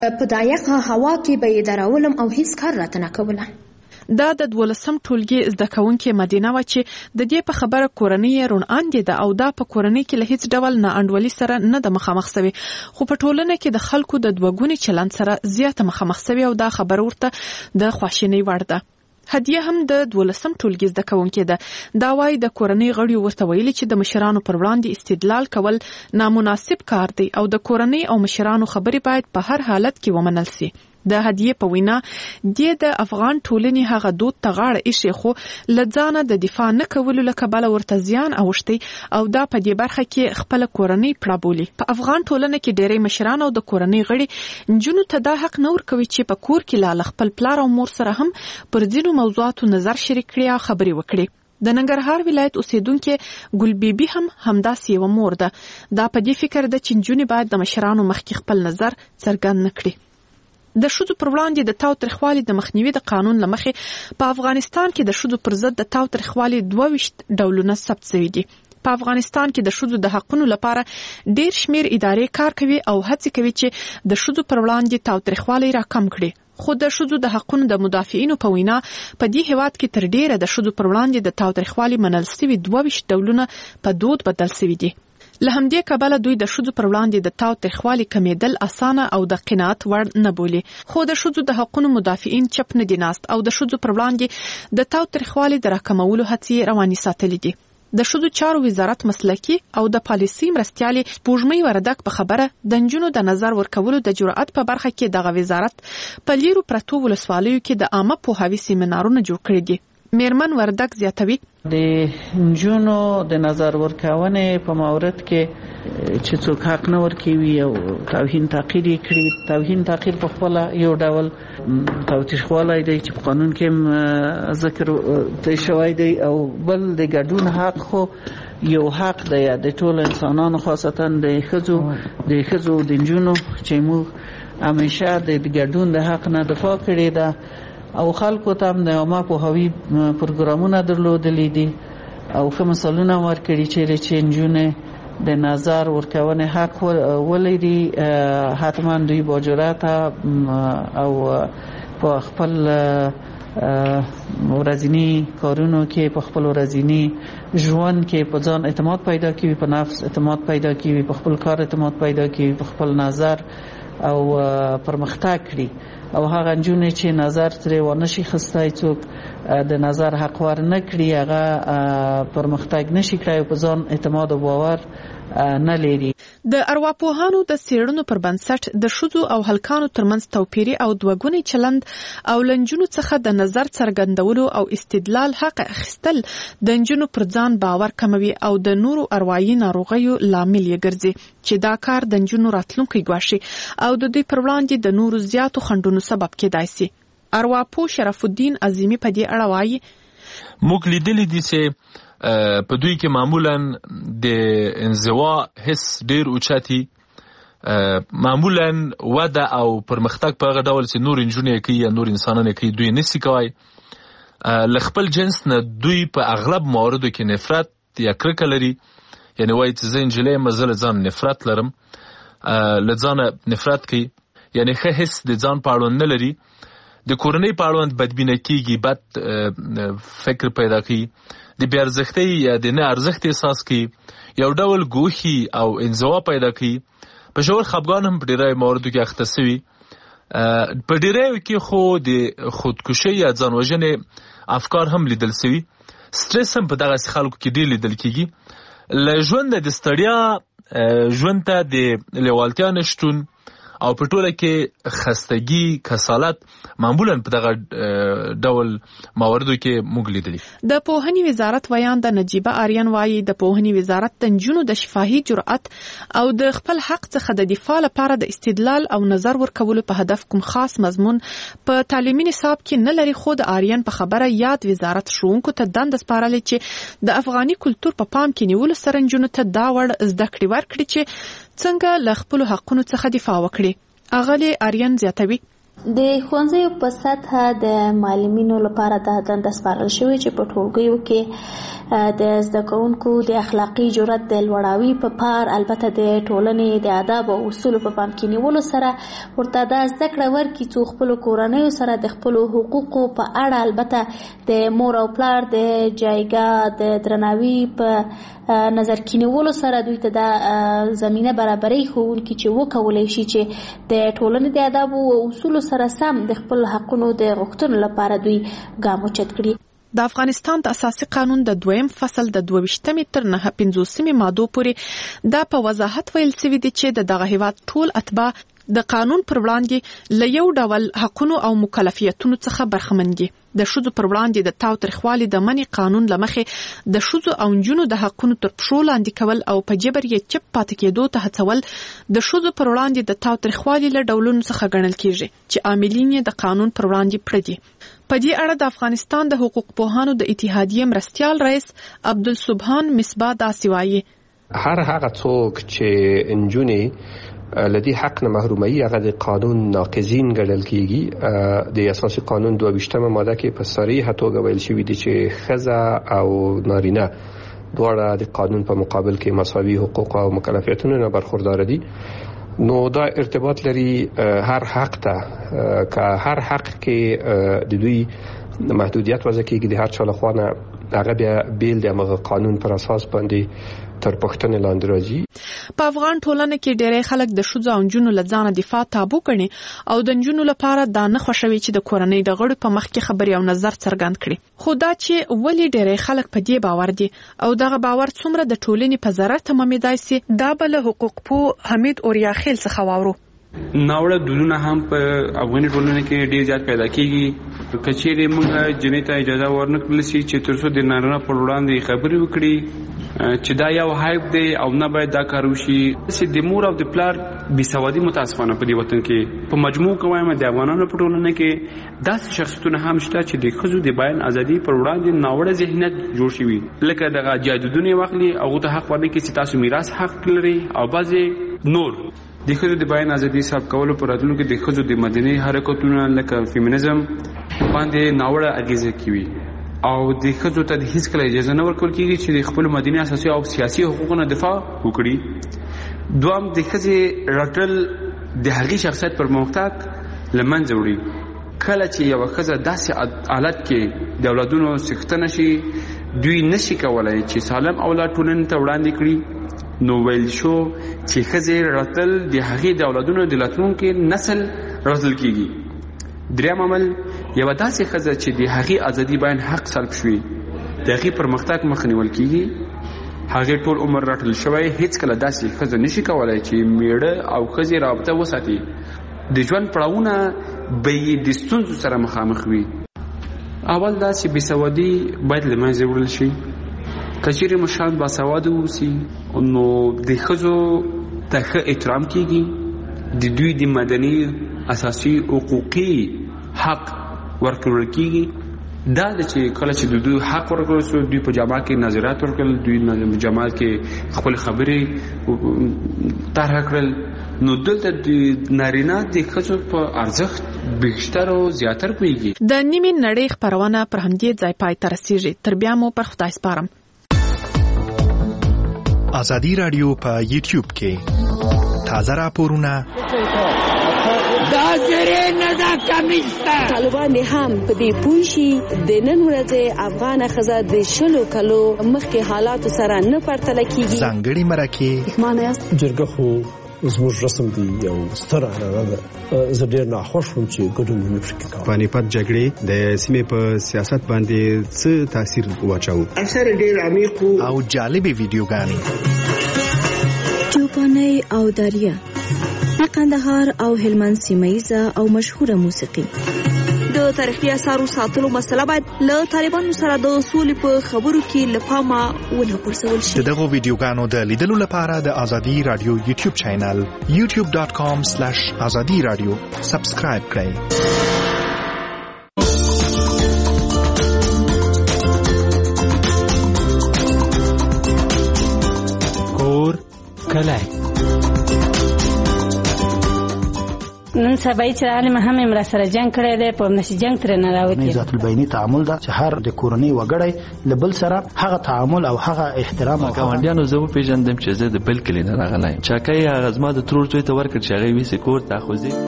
په دایقه هوا کې به یې درولم او هیڅ کار راته نه کوله. دا د 12م ټولګي زده کوونکې مدینه وه چې د دې په خبره کورنۍ یې روڼاندې ده او دا په کورنۍ کې له هیڅ ډول ناانډولي سره نه ده مخامخ سوې، خو په ټولنه کې د خلکو د دوهګوني چلند سره زیاته مخامخ سوې او دا خبره ورته د خواشینۍ وړ ده. هدیه هم د 12م ټولګي زده کوونکې ده. دا وایي د کورنۍ غړي ورته ویلي چې د مشرانو پر وړاندې استدلال کول نامناسب کار دی او د کورنۍ او مشرانو خبرې باید په هر حالت کې ومنل سي. د هدیه په وینا د افغان ټولنې هغه دود ته غاړه ایښې خو له ځانه د دفاع نه کولو له کبله ورته زیان اوښتی او دا په دې برخه کې خپله کورنۍ پړه بولي. په افغان ټولنه کې ډېری مشران او د کورنۍ غړي نجونو ته دا حق نه ورکوي چې په کور کې له خپل پلار او مور سره هم پر ځینو موضوعاتو نظر شریک کړي او خبرې وکړي. د ننګرهار ولایت اوسیدونکې ګل بیبي هم همداسې یوه مور ده. دا په دې فکر ده چې نجونې باید د مشرانو مخکې خپل نظر څرګند نه کړي. د ښځو پر وړاندې د تاوتریخوالي د مخنیوي د قانون له مخې په افغانستان کې د ښځو پر ضد د تاوتریخوالي 22 ډولونه ثبت شوي دي. په افغانستان کې د ښځو د حقونو لپاره ډېر شمیر ادارې کار کوي او هڅې کوي چې د ښځو پر وړاندې تاوتریخوالی راکم کړي. خو د ښځو د حقونو د مدافعینو په وینا په دې هیواد کې تر ډیره د ښځو پر وړاندې د تاوتریخوالي منل شوي 22 ډولونه په دود بدل شوي دي. له همدې کبله دوی د ښځو پر وړاندې د تاوتریخوالي کمیدل اسانه او د قناعت وړ نه بولي. خو د ښځو د حقونو مدافعین چپ نه دي ناست او د ښځو پر وړاندې د تاوتریخوالي د راکمولو هڅې روانې ساتلې دي. د ښځو چارو وزارت مسلکي او د پالیسي مرستیالې سپوږمۍ وردک په خبره د نجونو د نظر ورکولو د جرأت په برخه کې دغه وزارت په لیرو پرتو ولسوالیو کې د عامه پوهاوي سیمینارونه جوړ کړي دي. میرمن وردک زیاتوي د نجونو د نظر ورکونې په مورد کې چې څوک حق نه ورکوي او توهین تحقیر یې کړي. توهین تحقیر په خپل یو ډول تاوتریخوالی دی چې په قانون کې ذکر دی شوی دی او بل د ګډون حق خو یو حق دی د ټولو انسانانو خاصتا د ښځو د نجونو چې موږ همیشه د ګډون د حق نه دفاع کړې ده او خلکو ته هم د عامه پوهاوي پروګرامونه درلودلي دي او ښه مثالونه ورکړي چې نجونې د نظر ورکونې حق ولري. حتما دوی با جرأته او په خپل ورځني کارونو کې په خپل ورځني ژوند کې په ځان اعتماد پیدا کوي، په نفس اعتماد پیدا کوي، په خپل کار اعتماد پیدا کوي، په خپل نظر او پرمختګ کړي. او هغه نجونې چې نظر ترې ورنشي خستی څوک د نظر حق ور نه کړي هغه پرمختګ نشي کړی او په ځان اعتماد او باور نه لري. د ارواپوهانو د څېړنو پر بنسټ د ښځو او هلکانو ترمنځ توپیري او دوهګونی چلند او له نجونو څخه د نظر څرګندولو او استدلال حق اخیستل د نجونو پر ځان باور کموي او د نورو اروايي ناروغیو لامل یې ګرځي چې دا کار د نجونو راتلونکی ګواښي او د دوی پر وړاندې د نورو زیاتو خنډونو سبب کېدای شي. ارواپوه شرف الدین عظیمی په دې اړه وایي موږ لیدلي دي چې په دوی کې معمولا د انزوا حس ډیر اوچتي، معمولا وده او پرمختګ په هغه ډول چې نور نجونې کوي یا نور انسانان کوي دوی نسی کوي. له خپل جنس نه دوی په اغلب مواردو کې نفرت یا کرکه لري، یعنی وایي چې زه نجلۍ یم زه له ځان نفرت لرم، له ځانه نفرت کوي، یعنی ښه حس د ځان په اړوند نه لري. د کورنۍ په اړوند بدبینه کیږي، بد فکر پیدا کوي، د بې ارزښتۍ یا د نه ارزښت احساس کوي، یو ډول ګوښي او انزوا پیدا کوي. په ژور خفګان هم په ډېری مواردو کې اخته سوي. په ډېریو کې خو د خودکشۍ یا ځان وژنې افکار هم لیدل سوي. سټرس هم په دغسې خلکو کې ډېر لیدل کېږي. له ژونده د ستړیا ژوند ته د لیوالتیا نشتون او په ټوله کې خستګي، کسالت معمولا په دغه ډول مواردو کې موږ لیدلي. د پوهنې وزارت ویان د نجیبه آریان وایي د پوهنې وزارت د نجونو د شفاهي جرأت او د خپل حق څخه د دفاع لپاره د استدلال او نظر ورکولو په هدف کوم خاص مضمون په تعلیمي نصاب کې نه لري. خو د آریان په خبره یاد وزارت ښوونکو ته دنده سپارلې چې د افغاني کلتور په پام کې نیولو سره نجونو ته دا وړ زده کړې ورکړي چې څنګه له خپلو حقونو څخه دفاع وکړي. اغلې آریان زیاتوي د ښوونځیو په سطحه د معلمینو لپاره دا دنده سپارل شوې چې په ټولګیو کې د زده کوونکو د اخلاقي جرأت د لوړاوي په پار البته د ټولنې د آداب او اصولو په پام کې نیولو سره ورته دا زده کړه ورکړي څو خپلو کورنیو سره د خپلو حقوقو په اړه البته د مور او پلار د جایګاه د درناوي په نظر کې نیولو سره دوی ته دا زمینه برابرۍ ښوونکي چې وکولی شي چې د ټولنې د آدابو او اصولو سره سم د خپل حقونو د غوښتنو لپاره دوی ګام اوچت کړي. د افغانستان د اساسي قانون د 2م فصل د 22 تر 950 مادو پورې دا په وضاحت ویل شوی دی چې دغه هیواد ټول اتباع د قانون پر وړاندې له یو ډول حقونو او مکلفیتونو څخه برخمن دي. د ښځو پر وړاندې د تاوتریخوالي د منع قانون له مخې د ښځو او نجونو د حقونو تر پښو لاندې کول او په جبر یې چپ پاتې کېدو ته هڅول د ښځو پر وړاندې د تاوتریخوالي له ډولونو څخه ګڼل کېږي چې عاملین یې د قانون پر وړاندې پړه دي. په دې اړه د افغانستان د حقوق پوهانو د اتحادیې مرستیال رئیس عبدالسبحان مصباح داسې وایي: هر هغه څوک چې نجونې لدی حق نه محرومي هغه د قانون ناقضین ګڼل کیږي. د اساسي قانون 22 ماده کې په صریحه توګه ویل شوی دی چې ښځه او نارینه دواړه د قانون په مقابل کې مساوي حقوق او مکلفیتونو نه برخوردار دي. نو دا ارتباط لري هر حق ته که هر حق کې د دوی محدودیت وضع کیږي د هر چا لخوا نه هغه بیا بیل د هغه قانون پر اساس باندې تر پښتنې لاندې راځي. په افغان ټولنه کې ډېری خلک د ښځو او نجونو له ځانه دفاع تابو ګڼي او د نجونو لپاره دا نه خوښوي چې د کورنۍ د غړو په مخ کې خبرې او نظر څرګند کړي. خو دا چې ولې ډېری خلک په دې باور دي او دغه باور څومره د ټولنې په ضرر تمامېدای سي، دا به له حقوق پوه حمید اوریاخیل څخه واورو. ناوړه دودونه هم په افغاني ټولنه کې ډېر زیات پیدا کیږي. کچېرې موږ جنې ته اجازه ورنکړل شي چې تر څو د نارینه پر وړاندې خبرې وکړي چې دا یو هایپ دی او نه باید دا کار وشي. چې د مور او د پلار بېسوادي متاسفانه په دې وطن کې په مجموع کې وایم د افغانانو په ټولنه کې داسې شخصیتونه هم شته چې د ښځو د بیان ازادي پر وړاندې ناوړه ذهنیت جوړ شوي، لکه دغه جادودونه واخلي هغو ته حق ورنکړي چې تاسو میراث حق لري، او بعضې نور د ښځو د بیان ازادي صاحب کولو پر راتلونکي د ښځو د مدني حرکتونو لکه فیمینیزم باندې ناوړه اغیزه کوي او د ښځو ته هیڅ کله اجازه نه ورکول کیږي چې د خپل مدني اساسي او سیاسي حقوقو دفاع وکړي. دوام د ښځې رټل د هغې شخصیت پر محتاج لمنځه وړي. کله چې یو ښځه داسې حالت کې د اولادونو څښتنه شي، دوی نشي کولای چې سالم اولاد ټولنې ته وړاندې کړي. نو ویل شو چې ښځې رټل د هغې د اولادونو د راتلونکي نسل رټل کیږي. دریم عمل یوه داسې ښځه چې د هغې ازادي بیان حق سلب شوي، د هغې پرمختګ مخه نیول کیږي. هغې ټول عمر رټل شوی، هیڅ کله داسې ښځه نشي کولای چې میړه او ښځې رابطه وساتي. د ژوند پړاوونه به یې د ستونزو سره مخامخ وي. اول دا چې بېسوادي باید له منځه وړل شي. که چیرې مشران باسواده اوسي نو د ښځو ته ښه احترام کیږي، د دوی د مدني اساسي حقوقي حق ورکړل کیږي. دا چې کله چې د دوی حق ورکړل شو، دوی په جامعه کې نظریات ورکړل، دوی په جامعه کې خپل خبرې طرح کړل، نو دلته د نارینه د ښځو په ارزښت بیشتر او زیاتر پوهیږي. د نیمې نړۍ خپرونه پر همدې ځای پای ته رسیږي. تر بیا مو پر خدای سپارم. ازادي رادیو په یوټیوب کې تازه راپورونه دا زری نه دا کمیستا طالبان هم په دې پوه شي د نن ورځې افغان ښځه د 20 کلو مخکې حالات سره نه پرتله کیږي. ځانګړي مرکه معنی جرګه خو زموږ رسم دی یو ستر عنعنه ده. زه ډېر ناخوښ وم چې ګډون مې پکې کاوه. پانیپت جګړې د سیمې په سیاست باندې څه تاثیر واچاوه؟ اثر ډېر عمیق او جالبې ویډیوګانې چوپاني او دریا د قندهار او هلمند سیمایزه او مشهوره موسیقي. د تاریخي اثارو ساتلو مسله باید له طالبانو سره د سولې په خبرو کې له پامه ونه غورځول شي. دغه ویډیوګانو د لیدلو لپاره د ازادي رادیو یوټیوب چینل youtube.com/azadi radio سبسکرایب کړئ. کور کلی نن سبا چې عالم هم امر سره جنگ کړی دی په نشي جنگ تر نه راوتی. ذات البینی تعامل دا چې هر د کورنۍ وګړی لبل سره هغه تعامل او هغه احترام او ګاونډیانو زه پیژندم چې زه د بل کلی نه راغلی چاکای هغه زما د ترور زوی ته ورکړ چې هغه ویسه کور ته خوځي.